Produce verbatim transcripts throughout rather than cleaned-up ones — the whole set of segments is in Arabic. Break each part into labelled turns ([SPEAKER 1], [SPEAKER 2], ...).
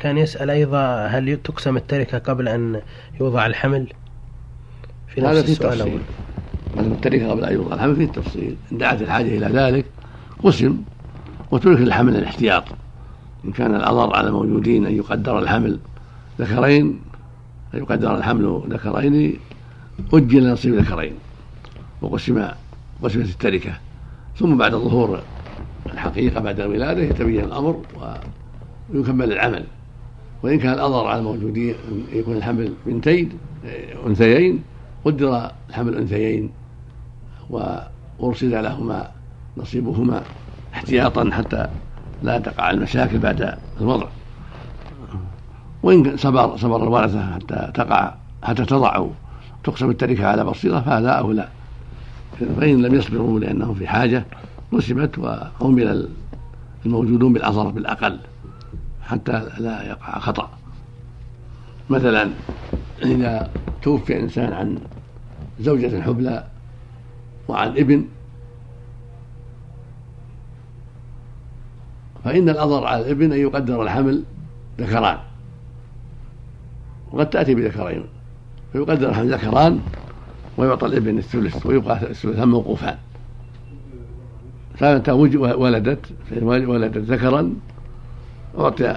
[SPEAKER 1] كان يسأل أيضا هل تقسم التركة قبل أن يوضع الحمل؟
[SPEAKER 2] في نفس هذا في التفصيل. قسم التركة قبل أن يوضع الحمل في التفصيل، إن دعت الحاجة إلى ذلك قسم وترك الحمل الاحتياط. إن كان الأضر على الموجودين أن يقدر الحمل ذكرين، أن يقدر الحمل ذكرين أجل نصيب ذكرين وقسم قسمت التركة، ثم بعد ظهور الحقيقة بعد الولادة يتبين الأمر ويكمل العمل. وإن كان الأضر على الموجودين يكون الحمل بنتين أنثيين قدر الحمل أنثيين وأرصد لهما نصيبهما احتياطا حتى لا تقع المشاكل بعد الوضع. وإن صبر صبر الورثة حتى تقع حتى تضع تقسم التركة على بصيرة فهذا أولى. فإن لم يصبروا لأنهم في حاجة قسمت وعمل الموجودون بالأضر بالأقل حتى لا يقع خطأ. مثلا إذا توفي إنسان عن زوجة حبلى وعن ابن، فإن الأضر على الابن أن يقدر الحمل ذكران، وقد تأتي بذكرين، فيقدر الحمل ذكران ويعطى الابن الثلث ويبقى الثلثان موقوفان. فمتى ولدت ولدت ذكرا أعطي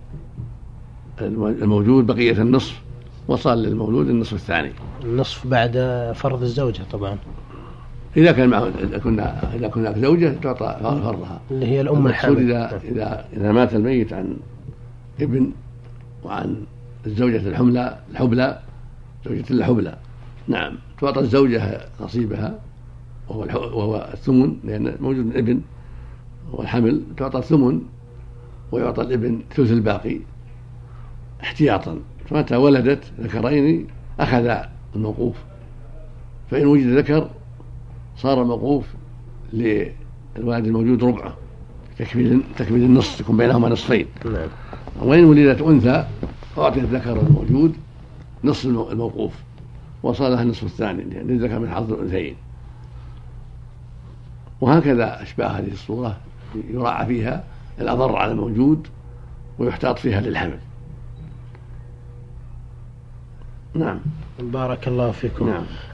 [SPEAKER 2] الموجود بقية النصف وصل للمولود النصف الثاني.
[SPEAKER 1] النصف بعد فرض الزوجة طبعا.
[SPEAKER 2] إذا كان معه إذا كنا إذا كنا زوجة تعطى فرضها
[SPEAKER 1] اللي هي الأم الحامل.
[SPEAKER 2] إذا إذا إذا مات الميت عن ابن وعن الزوجة الحملى الحبلى زوجة الحبلى، نعم تعطى الزوجة نصيبها وهو وهو الثمن، لأن موجود من ابن والحمل تعطى الثمن ويعطى الابن ثلث الباقي احتياطا. فمتى ولدت ذكرين أخذ الموقوف، فإن وجد ذكر صار الموقوف للوالد الموجود ربعه تكميل تكميل النصف، يكون بينهما نصفين. وإن ولدت أنثى أعطي الذكر الموجود نصف الموقوف وصالها النصف الثاني لأن الذكر من حظ الأنثيين. وهكذا أشباه هذه الصورة يراعى فيها الأضر على الموجود ويحتاط فيها للحمل. نعم.
[SPEAKER 1] بارك الله فيكم.
[SPEAKER 2] نعم.